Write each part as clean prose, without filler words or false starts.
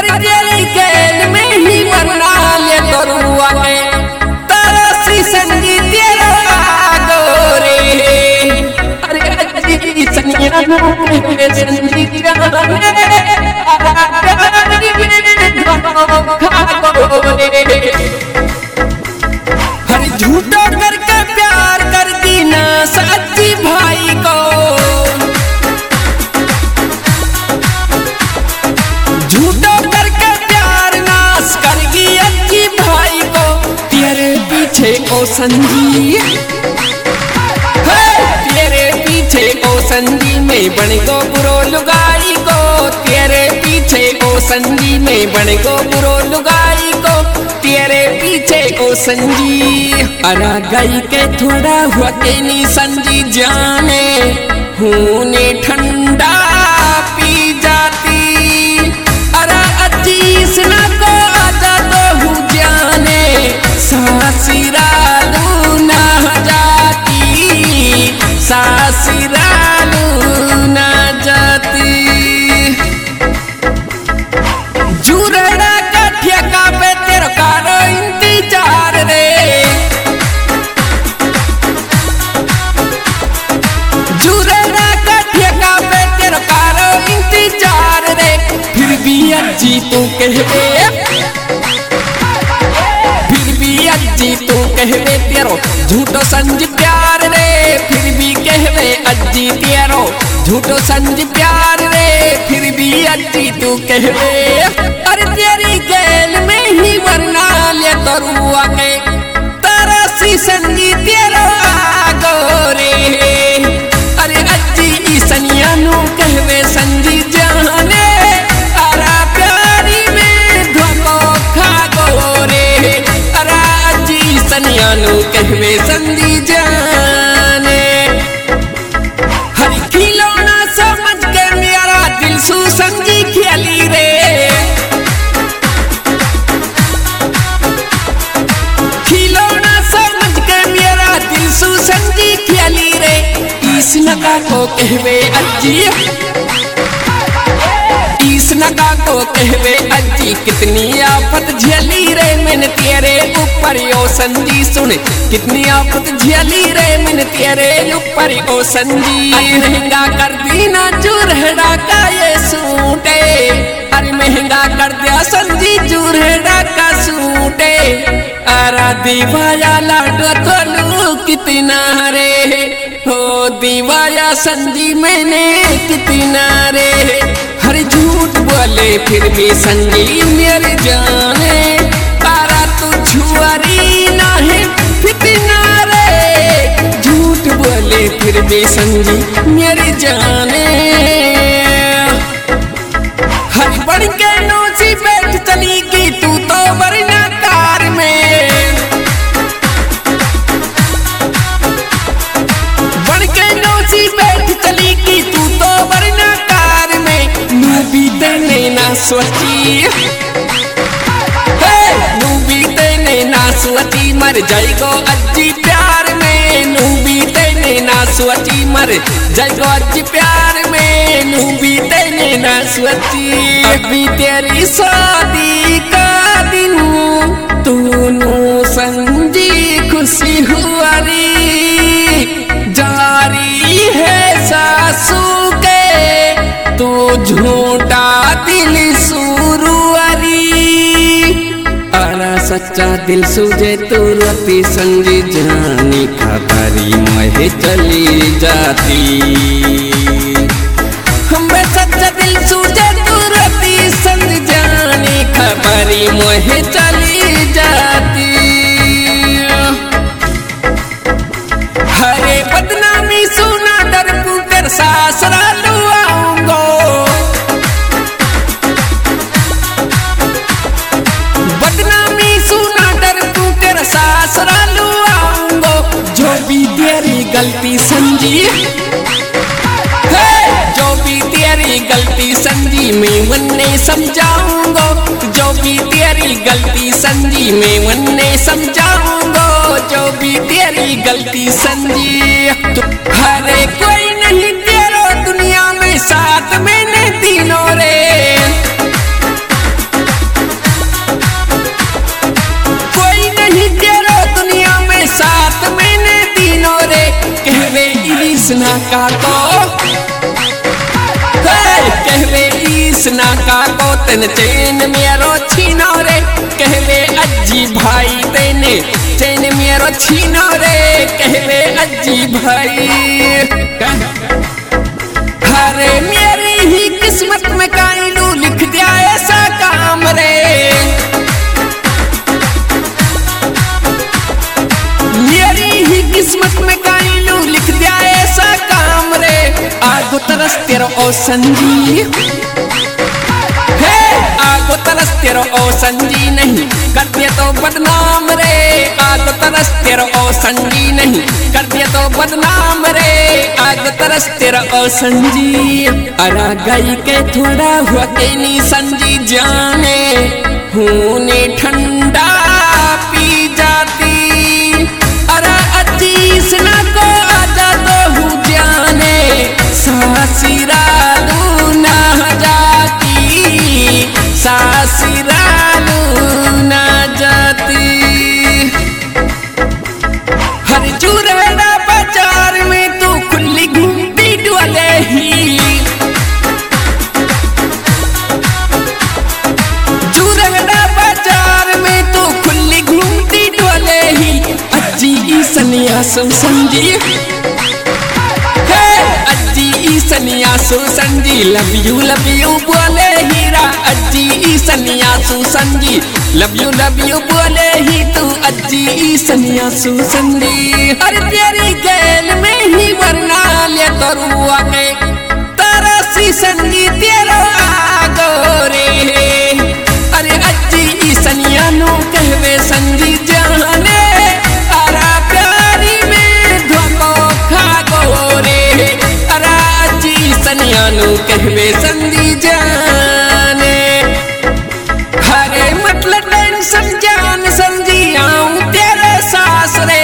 अरे तेरी खेल में ही मरना ले तरुआ के तरसी संगी तेरा गोरे। अरे अजी सनिया संगी हर झूठो करके प्यार कर दी ना सच्ची भाई को, झूठो करके प्यार नाश कर दी अच्छी भाई को। तेरे पीछे ओ संजी, तेरे पीछे ओ संजी में बन गो बुरो लुगाई को, तेरे पीछे ओ संजी में बन गो बुरो लुगाई को, तेरे पीछे ओ संजी। अरा गई के थोड़ा हुआ के नी संजी जाने हूँ ने ठंडा पी जाती। अरा अजीस ना को आजा तो हूँ जाने सासिरालू ना जाती, सासिरालू ना जाती। जुरड़ा का ठेका पे तेरे कारो इंतजार रे, जुरड़ा का ठेका पे तेरे कारो इंतजार रे। फिर भी अजी तू कहवे, फिर भी अजी तू कहवे तेरो झूठो संज प्यार रे, फिर भी कहवे अजी तेरो झूठो संज प्यार रे, फिर भी अजी तू कहवे। अरे तेरी गैल में ही मरना ले तरुआ के तरसी संजी तेरा गोरे। अरे अजी सनिया नू कहवे संजी जाने अरा प्यारी में धोखो खा गोरे। अरा अजी सनिया नू कहवे संजी जाने। हर खिलौना समझ के मेरा दिल सू संजी खेली रे, खिलौना समझ के मेरा दिल सू संजी खेली रे। इस नगा को कहवे अजी, इस नगा को कहवे अजी कितनी आफत झेली रे मैंने तेरे ऊपर ओ संजी। सुन कितनी आफत झेली रे मैंने तेरे ऊपर ओ संजी। महंगा कर दी ना चूरहड़ा का ये सूटे, अरे महंगा कर दिया संजी चूरहड़ा का सूटे। अरा दीवाया लाडो तोलू कितना रे, हो दीवाया संजी मैंने कितना रे। हर झूठ बोले फिर भी संजी मेरी जाने, तारा तू छुआरी ना है फितना रे। झूठ बोले फिर भी संजी मेरी जाने। हर बढ़ के नौसी बैठ चली की तू तो वरना कार में, बढ़ के नौसी बैठ चली की तू तो वरना कार में। नू भी तेने ना सोची, नू भी तेने ना सोची मर जाएगो अजी प्यार में। नू भी तेने ना सोची मर जाएगो अजी प्यार में, नू भी तेने ना सोची। अभी तेरी शादी का दिन तू नू संजी खुशी हुआ री, जारी है सासू के तू झूठा दिल सुरुआरी। अरा सच्चा दिल सुझे तू रती संजी जानी खबरी महे चली जाती। हमें सच्चा दिल सुझे तू रती संजी जानी खबरी महे चली जाती। हरे बदनामी सुना डर पुकर सासरा लुआऊंगो, बदनामी सुना डर पुकर सासरा लुआऊंगो। जो भी तेरी गलती संजी, जो भी तेरी गलती संजी मैं वन्ने समझाऊंगो, जो भी तेरी गलती संजी मैं वन्ने समझाऊंगो, जो भी तेरी गलती संजी। हरे कोई नहीं तेरो दुनिया में साथ मैंने तीनों रे, का को कहवे ईसना का को तन चैन मेरो छीनो रे कहवे अज्जी भाई तेने चैन मेरो छीनो रे कहवे अज्जी भाई अरे मेरी ही किस्मत में काइलू लिख दिया ऐसा काम रे मेरी ही किस्मत में काइलू लिख दिया ऐसा काम रे आगो तरस तेरो ओ संजी आगो तरस तेरो ओ संजी नहीं कर दिया तो बदनाम रे आगो तरस तेरो ओ संजी नहीं कर दिया तो बदनाम रे आगो तरस तेरो ओ संजी अरा गई के थोड़ा हुआ के नी संजी जाने होने ठंडा पी जाती अरा अज्जी सना को आजा तो हूँ जाने सासिरालू ना जाती सासिरालू ना जाती हर चूरेड़ा बाजार में तू खुली घूमती डोले ही चूरेड़ा बाजार में तू खुली घूमती डोले ही अज्जी सन्यासु संजी अज्जी सन्यासु संजी लव यू बोले हीरा अज्जी सन्यासु संजी लव यू बोले ही तू अज्जी सन्यासु संजी हर तेरी गैल में ही वरना ले तरुआ के तरसी संजी तेरो आगो रे अरे अज्जी सन्यानु कहवे संजी जाने अरा प्यारी में धोको खागो रे अरा अज्जी सन्यानु कहवे संजी जाने हरे मतलब टेंशन जान संजी आऊं तेरे सास रे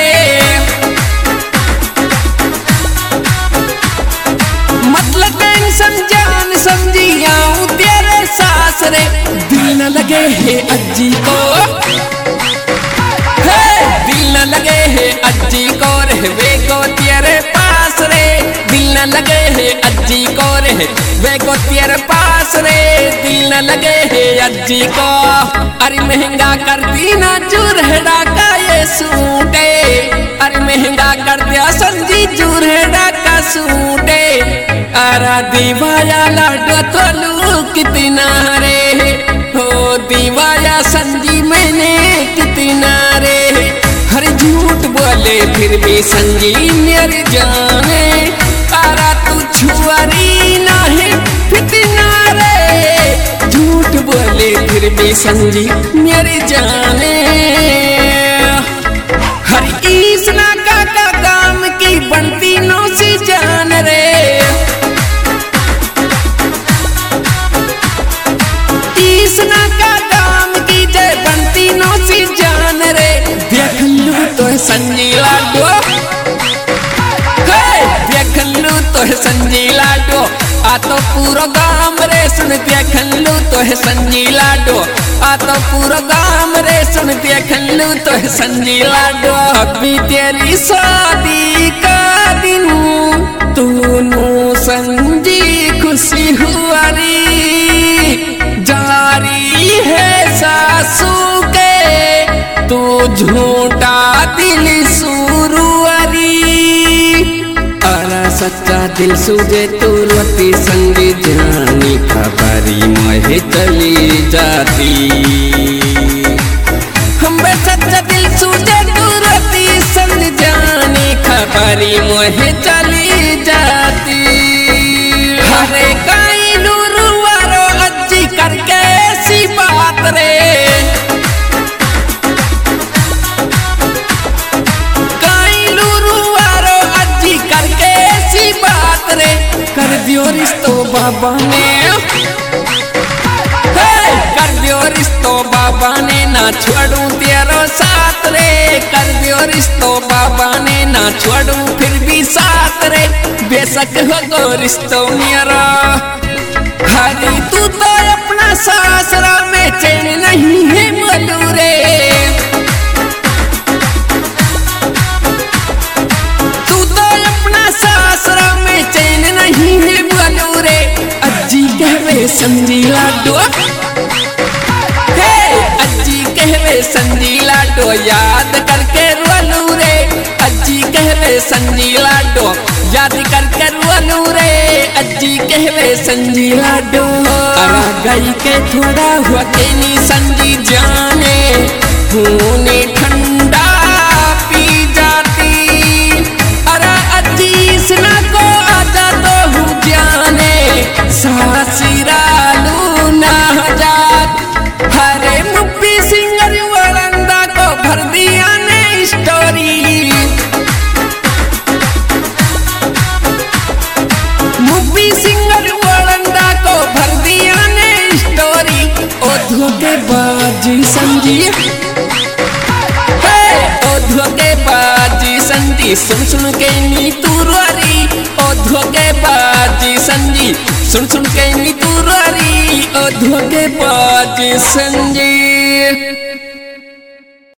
मतलब टेंशन जान समझी आऊं तेरे सास रे दिल न लगे है अज्जी को दिल न लगे है अज्जी को रहवे को तेरे पास रे दिल न लगे है अज्जी को रहवे को तेरे पास रे दिल न लगे है अज्जी को अरे महंगा कर दी ना चूरहड़ा का ये सूटे अरे महंगा कर दिया संजी चूरहड़ा का सूटे अरा दीवाया लाडो तोलू कितना रे हो दीवाया संजी मैंने कितना रे हर झूठ बोले फिर भी संजी मेरी जाने अरा तू छुआरी ना है फितना रे झूठ बोले फिर भी संजी मेरी जाने हर ईसना का काम की बनती नो सी जान रे ईसना का काम की जय बनती नो सी जान रे देख लू तो संजी लाडो देख लू तो संजी लाडो आ तो पूरा गाम रे सुन देख लू तो संजी लाडो आ तो पूरा गाम रे सुन देख लू तो संजी लाडो अभी तेरी शादी का दिन दोनों संजी खुशी हुआ री जारी है सासू के तू झूठा दिल सुरुआरी अरा सच्चा दिल सुझे तू रोती संगी जानी खबरी मोहे चली जाती हमें सच्चा दिल सुझे तू रोती संग जानी खबरी मोहे चली जाती हरे काई नूरुआरो अज्जी करके ऐसी बात रे काई नूरुआरो अज्जी करके ऐसी बात रे कर दियो रिश्तो बाबा ने कर दियो रिश्तो बाबा ने ना छोड़ू तेरो साथ रे कर दियो रिश्तो बाबा ने ना छोड़ू फिर भी साथ रे बेशक हो रिश्तो मेरा हरी तू तो अपना सासरा में चैन नहीं है बोलू रे तू तो अपना सासरा में संजी लाडो, हे अज्जी कहवे संजी लाडो, याद करके रोलू रे। अज्जी कहवे संजी लाडो, याद करके रोलू रे। अज्जी कहवे संजी लाडो, अरा गई के थोड़ा हुआ के नी संजी जाने, खूने ठंडा पी जाती। अरा अज्जी इसना को आजा तो हूँ जाने, सासिरालू ना जात। हरे मुप्पी सिंगर वरंदा को भर दिया ने स्टोरी, मुप्पी सिंगर वरंदा को भर दिया ने स्टोरी। ओ धोखेबाजी संजी, धोखेबाजी संजी सुन सुन के नी तू रोरी। ओ धोखेबाजी संजी सुन सुन के नी तू रोरी। ओ धोखेबाजी संजी।